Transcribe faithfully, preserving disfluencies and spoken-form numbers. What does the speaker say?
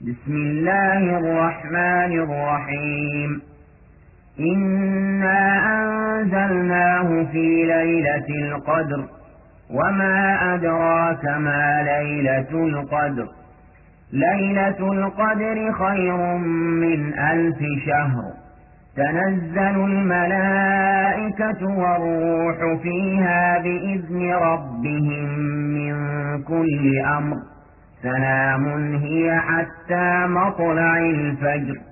بسم الله الرحمن الرحيم إنا أنزلناه في ليلة القدر وما أدراك ما ليلة القدر ليلة القدر خير من ألف شهر تنزل الملائكة والروح فيها بإذن ربهم من كل أمر سلام هي حتى مطلع الفجر